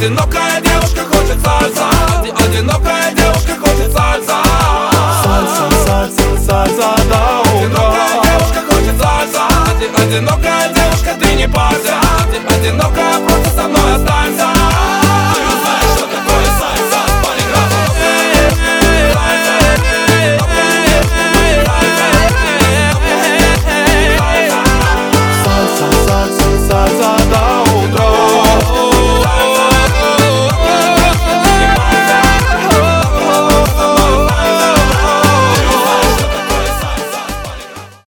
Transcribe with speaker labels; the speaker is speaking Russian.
Speaker 1: Одинокая девушка хочет сальса. Одинокая девушка хочет сальса.
Speaker 2: Сальса, сальса, сальса до утра.
Speaker 1: Одинокая девушка хочет сальса. Одинокая девушка, ты не парься. Одинокая, просто со мной